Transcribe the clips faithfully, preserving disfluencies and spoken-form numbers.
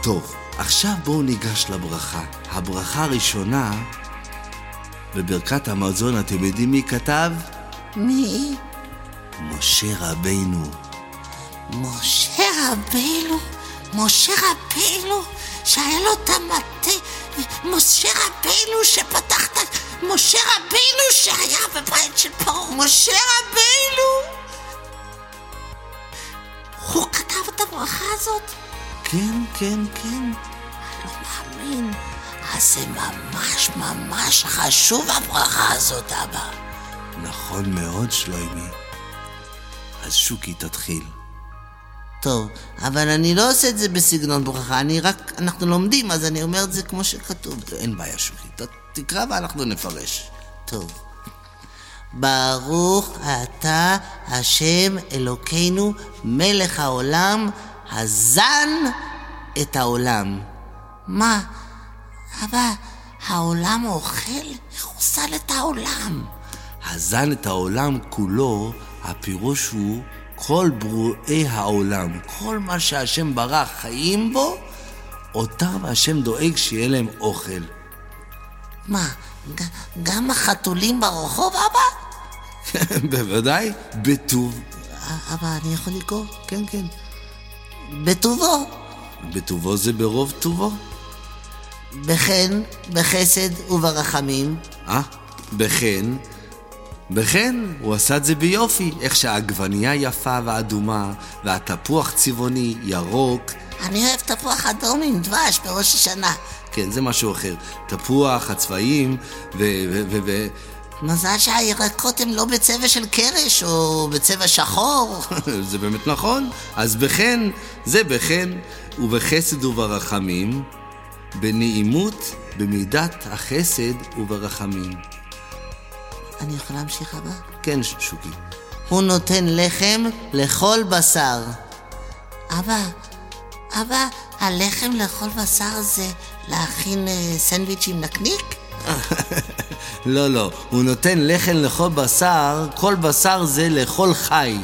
טוב, עכשיו בואו ניגש לברכה. הברכה הראשונה, בברכת המזון, אתם יודעים מי כתב? מי? משה רבינו. משה רבינו? משה רבינו? שהיה לו את המטה? משה רבינו שפתח את... משה רבינו שהיה בבית של פרעה? משה רבינו? הוא כתב את הברכה הזאת? כן, כן, כן. לא מאמין. אז זה ממש ממש חשוב הברכה הזאת, אבא. נכון מאוד, שלוימי. אז שוקי תתחיל. טוב, אבל אני לא עושה את זה בסגנון ברכה, אני רק, אנחנו לומדים, אז אני אומר את זה כמו שכתוב. אין בעיה, שוקי. ת, תקרא ואנחנו נפרש. טוב. ברוך אתה השם אלוקינו מלך העולם הזן את העולם. מה? אבא, העולם אוכל? איך הוא זן את העולם? הזן את העולם כולו, הפירוש הוא כל ברואי העולם. כל מה שהשם ברא חיים בו, אותם השם דואג שיהיה להם אוכל. מה? ג- גם החתולים ברחוב, אבא? בוודאי, בטוב. אבא, אני יכול לקרוא? כן, כן. בטובו. בטובו זה ברוב טובו. בחן, בחסד וברחמים. אה, בחן. בחן, הוא עשה את זה ביופי. איך שהעגבנייה יפה ואדומה, והתפוח צבעוני, ירוק. אני אוהב תפוח אדום עם דבש בראש השנה. כן, זה משהו אחר. תפוח, הצבעים, ו... ו... ו... ו... מזל שהירקות הם לא בצבע של קרש או בצבע שחור. זה באמת נכון. אז בחן, זה בחן, ובחסד וברחמים, בנעימות, במידת החסד וברחמים. אני יכול להמשיך, אבא? כן, שוקי. הוא נותן לחם לכל בשר. אבא, אבא, הלחם לכל בשר זה להכין uh, סנדוויץ' עם נקניק? לא, לא. הוא נותן לחם לכל בשר, כל בשר זה לכל חי.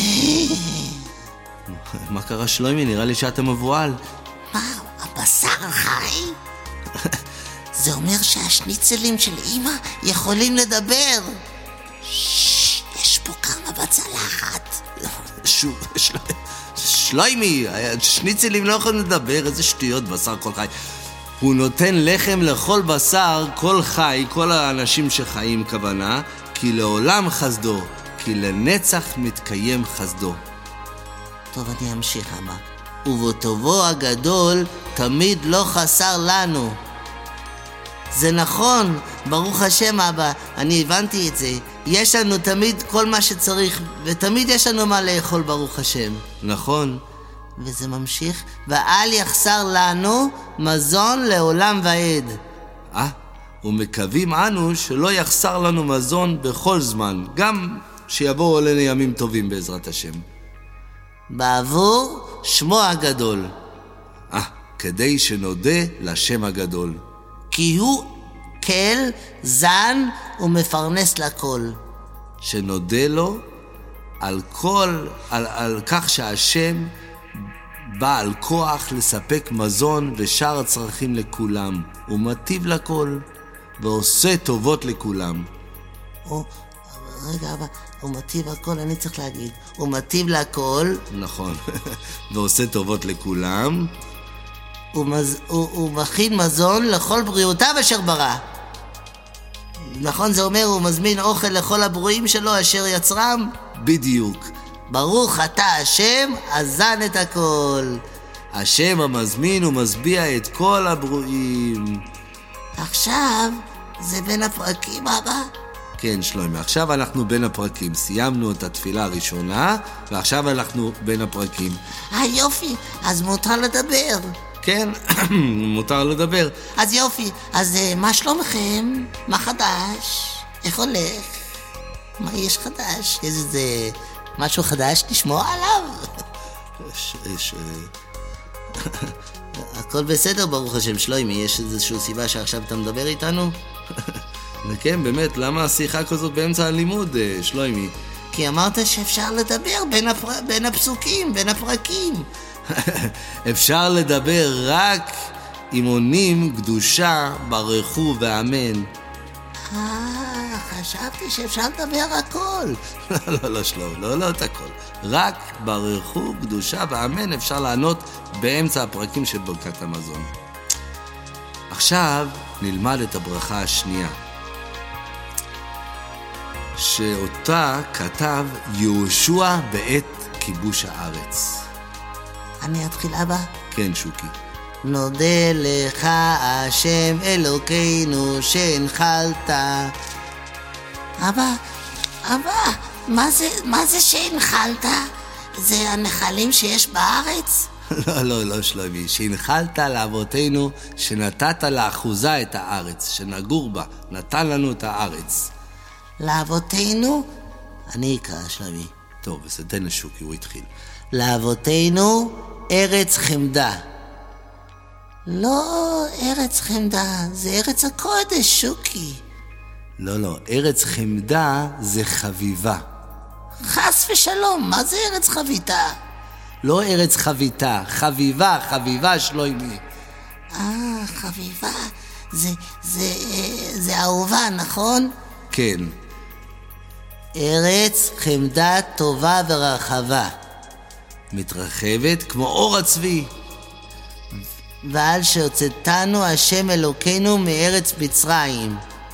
מה קרה, שלוימי? נראה לי שאתה מבועל. מה? הבשר חי? זה אומר שהשניצלים של אמא יכולים לדבר. ששש, יש פה כמה בצלחת. שוב, שלוימי, שניצלים לא יכולים לדבר, איזה שטויות, בשר כל חי. הוא נותן לחם לכל בשר, כל חי, כל האנשים שחיים כוונה, כי לעולם חסדו, כי לנצח מתקיים חסדו. טוב, אני אמשיך, אבא. ובטובו הגדול תמיד לא חסר לנו. זה נכון, ברוך השם, אבא, אני הבנתי את זה. יש לנו תמיד כל מה שצריך, ותמיד יש לנו מה לאכול, ברוך השם. נכון. וזה ממשיך, ואל יחסר לנו מזון לעולם ועד. אה, ומקווים אנו שלא יחסר לנו מזון בכל זמן, גם שיבואו עלינו ימים טובים בעזרת השם. בעבור שמו הגדול. אה, כדי שנודה לשם הגדול. כי הוא כל זן ומפרנס לכל. שנודה לו על כל, על, על כך שהשם בעל כוח לספק מזון ושאר הצרכים לכולם. הוא מטיב לכל ועושה טובות לכולם. או, רגע, אבא, הוא מטיב הכל, אני צריך להגיד. הוא מטיב לכל. נכון. ועושה טובות לכולם. הוא, מז... הוא, הוא מכין מזון לכל בריאותיו אשר ברא. נכון, זה אומר, הוא מזמין אוכל לכל הברואים שלו אשר יצרם? בדיוק. ברוך אתה השם, הזן את הכל. השם המזמין ומשביע את כל הברואים. עכשיו, זה בין הפרקים, אבא? כן, שלוימי, עכשיו אנחנו בין הפרקים. סיימנו את התפילה הראשונה, ועכשיו אנחנו בין הפרקים. אה, יופי, אז מותר לדבר. כן, מותר לדבר. אז יופי, אז מה שלומכם? מה חדש? איך הולך? מה יש חדש? איזה משהו חדש לשמוע עליו? יש, יש... הכל בסדר, ברוך השם. שלוימי, יש איזושהי סיבה שעכשיו אתה מדבר איתנו? וכן, באמת, למה השיחה כזאת באמצע הלימוד, שלוימי? כי אמרת שאפשר לדבר בין, הפר... בין הפסוקים, בין הפרקים. אפשר לדבר רק אם עונים קדושה, ברכו ואמן. אה, חשבתי שאפשר לדבר הכל. לא, לא, לא, שלום, לא, לא את הכל. רק ברכו, קדושה ואמן אפשר לענות באמצע הפרקים של ברכת המזון. עכשיו נלמד את הברכה השנייה, שאותה כתב יהושע בעת כיבוש הארץ. אני אתחיל, אבא? כן, שוקי. נודה לך השם אלוקינו שהנחלת. אבא, אבא, מה זה, מה זה שהנחלת? זה הנחלים שיש בארץ? לא, לא, לא, שלומי. שהנחלת לאבותינו, שנתת לאחוזה את הארץ, שנגור בה, נתן לנו את הארץ. לאבותינו? אני אקרא, שלומי. טוב, אז תן לשוקי, הוא התחיל. לאבותינו ארץ חמדה. לא ארץ חמדה, זה ארץ הקודש, שוקי. לא, לא, ארץ חמדה זה חביבה. חס ושלום, מה זה ארץ חביתה? לא ארץ חביתה, חביבה, חביבה, שלומי. אה, חביבה, זה, זה, זה אהובה, נכון? כן. ארץ חמדה טובה ורחבה. מתרחבת כמו אור הצבי. ועל שהוצאתנו השם אלוקינו מארץ מצרים.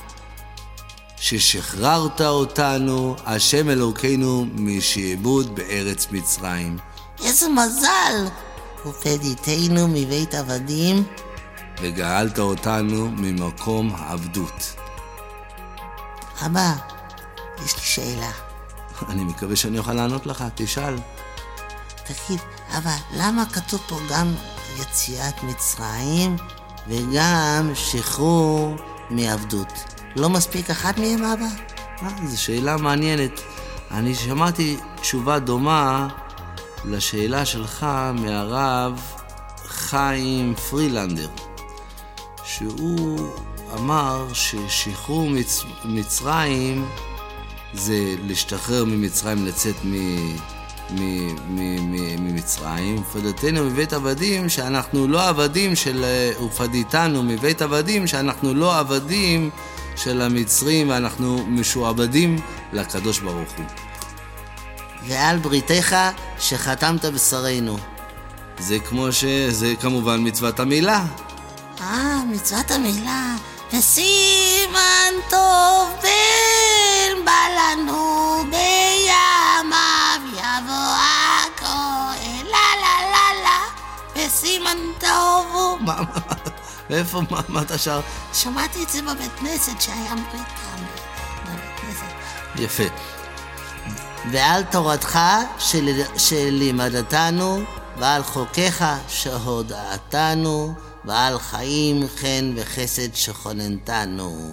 ששחררת אותנו, השם אלוקינו, משעבוד בארץ מצרים. איזה מזל! ופדיתנו מבית עבדים. וגאלת אותנו ממקום העבדות. אבא, יש לי שאלה. אני מקווה שאני אוכל לענות לך, תשאל. תגיד, אבא, למה כתוב פה גם יציאת מצרים וגם שחרור מעבדות? לא מספיק אחת מהם, אבא? אה, זו שאלה מעניינת. אני שמעתי תשובה דומה לשאלה שלך מהרב חיים פרילנדר, שהוא אמר ששחרור מצ... מצרים זה להשתחרר ממצרים, לצאת מ... מ... מ... מ... ממצרים. ופדתנו מבית עבדים, שאנחנו לא עבדים של... ופדיתנו מבית עבדים, שאנחנו לא עבדים של המצרים, ואנחנו משועבדים לקדוש ברוך הוא. ועל בריתך שחתמת בשרנו. זה כמו ש... זה כמובן מצוות המילה. אה, מצוות המילה. וסימן טוב בן בא לנו בימיו יבוא הכהן לה לה לה לה וסימן טוב הוא. מה, מה, ואיפה, מה, מה אתה שר? שמעתי את זה בבית כנסת שהיה ברית בבית כנסת. יפה. ועל תורתך של... שלימדתנו ועל חוקיך שהודעתנו ועל חיים חן וחסד שכוננתנו.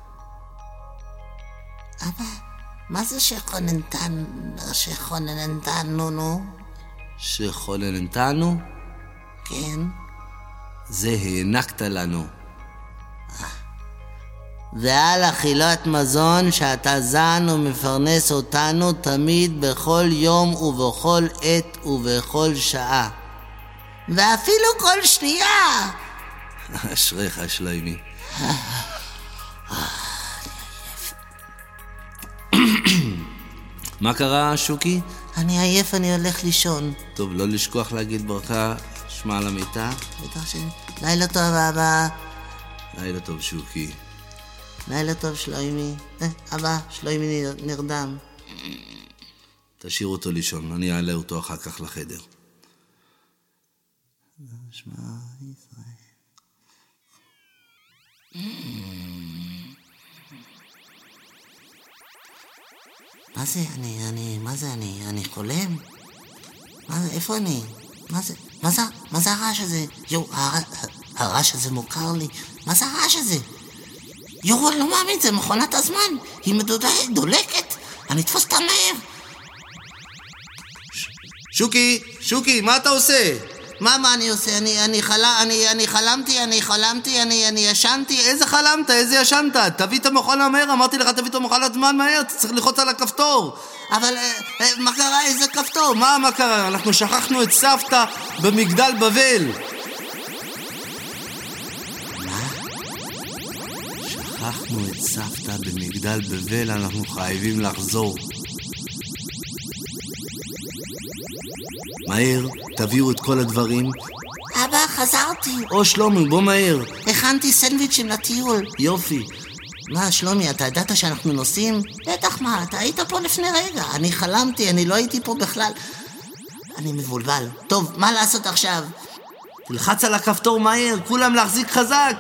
אבא, מה זה שכוננתנו? שכוננתנו, נו? שכוננתנו? כן. זה הענקת לנו. ועל אכילת מזון שאתה זן ומפרנס אותנו תמיד בכל יום ובכל עת ובכל שעה. ואפילו כל שנייה. אשריך, שלומי. מה קרה, שוקי? אני עייף, אני הולך לישון. טוב, לא לשכוח להגיד ברכה, שמע על המיטה. בטח ש... לילה טוב, אבא. לילה טוב, שוקי. לילה טוב, שלומי. אה, אבא, שלומי נרדם. תשאיר אותו לישון, אני אעלה אותו אחר כך לחדר. שמע ישראל. מה זה אני, אני, מה זה אני, אני חולם? מה זה, איפה אני? מה זה, מה זה, מה זה הרעש הזה? יו, הר... הרעש הזה מוכר לי. מה זה הרעש הזה? יו, אני לא מאמין, זה מכונת הזמן. היא מדודה, דולקת. אני אתפוס אותה מהר. שוקי, שוקי, מה אתה עושה? מה, מה אני עושה? אני, אני, חלה, אני, אני חלמתי, אני חלמתי, אני, אני ישנתי. איזה חלמת? איזה ישנת? תביא את המכונה מהר, אמרתי לך תביא את המכונה זמן מהר, אתה צריך ללחוץ על הכפתור. אבל אה, אה, מה קרה? איזה כפתור? מה, מה קרה? אנחנו שכחנו את סבתא במגדל בבל. שכחנו את סבתא במגדל בבל, אנחנו חייבים לחזור. מהר, תביאו את כל הדברים. אבא, חזרתי. או שלומי, בוא מהר. הכנתי סנדוויצ'ים לטיול. יופי. מה, שלומי, אתה ידעת שאנחנו נוסעים? בטח, מה, אתה היית פה לפני רגע. אני חלמתי, אני לא הייתי פה בכלל. אני מבולבל. טוב, מה לעשות עכשיו? תלחץ על הכפתור מהר, כולם להחזיק חזק.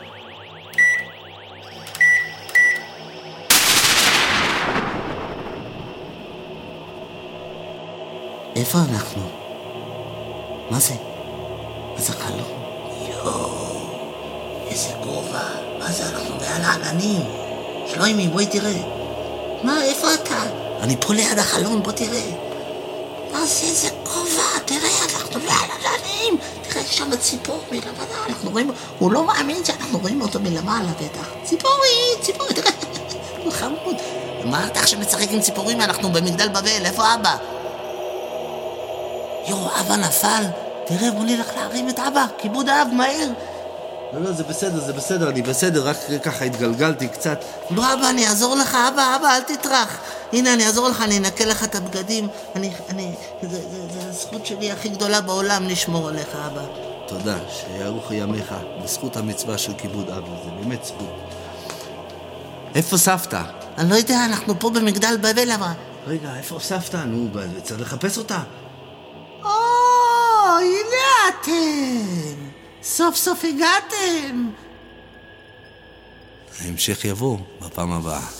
איפה אנחנו? מה זה? מה זה חלום? יואו, איזה גובה. מה זה? אנחנו מעל העננים. שלוימי, בואי תראה. מה, איפה אתה? אני פה ליד החלון, בוא תראה. מה זה? איזה גובה. תראה, אנחנו מעל העננים. תראה, יש שם ציפור מלמעלה. אנחנו רואים, הוא לא מאמין שאנחנו רואים אותו מלמעלה, בטח. ציפורי, ציפורי, תראה. הוא חמוד. מה אתה עכשיו משחק עם ציפורים? אנחנו במגדל בבל. איפה אבא? יואו, אבא נפל. תראה, בוא נלך להרים את אבא. כיבוד האב, מהר. לא, לא, זה בסדר, זה בסדר, אני בסדר, רק ככה התגלגלתי קצת. לא, אבא, אני אעזור לך, אבא, אבא, אל תטרח. הנה, אני אעזור לך, אני אנקה לך את הבגדים. אני, אני, זה, זה, זה הזכות שלי הכי גדולה בעולם לשמור עליך, אבא. תודה, שיארוך ימיך, בזכות המצווה של כיבוד אבא, זה באמת זכות. איפה סבתא? אני לא יודע, אנחנו פה במגדל בבל, אבא. רגע, איפה סבתא? נו, צריך לחפש אותה. או, הנה אתם. סוף סוף הגעתם. ההמשך יבוא בפעם הבאה.